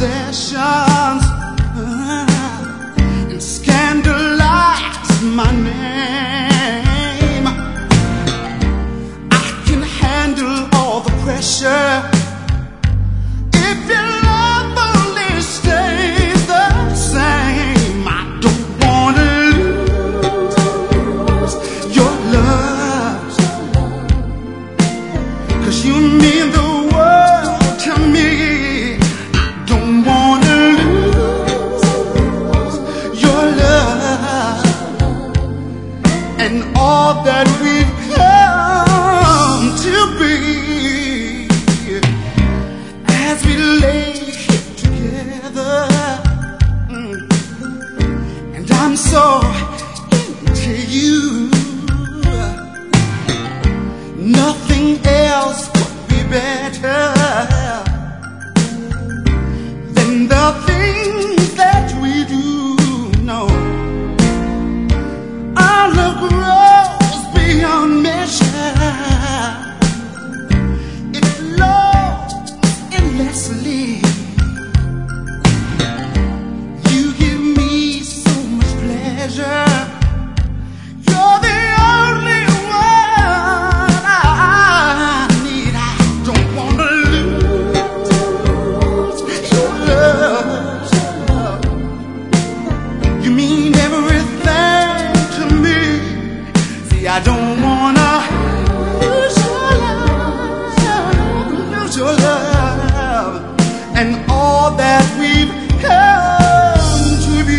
possessions and scandalize my name. I can handle all the pressure if your love only stays the same. I don't wanna lose your love, 'cause you mean the world to me. I don't wanna lose your love and all that we've come to be. As we lay here together, and I'm so into you, nothing else could be better than the things that we do. No, our love grows beyond measure. It flows endlessly. You give me so much pleasure. You're the only one I need. I don't wanna lose your love. You mean everything to me. See, I don't wanna lose your love and all that we've come to be.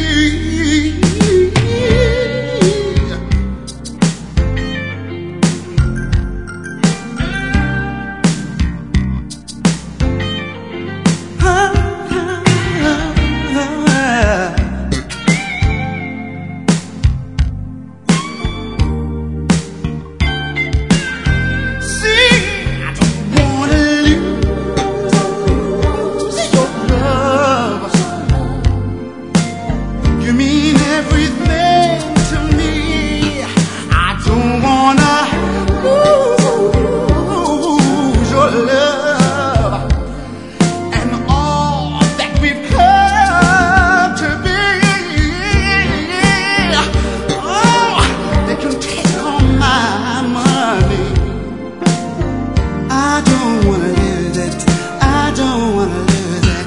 See, I don't wanna lose your love. You mean everything to me. I don't wanna lose your love and all that we've come to be. Oh, they can take all my money. I don't wanna lose it. I don't wanna lose it.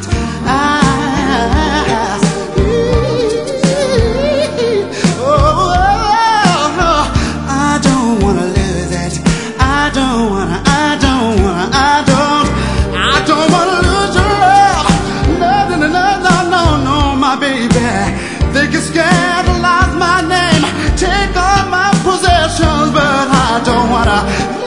I don't wanna lose it. I don't wanna lose your love. No, my baby. They can scandalize my name, take all my possessions, but I don't wanna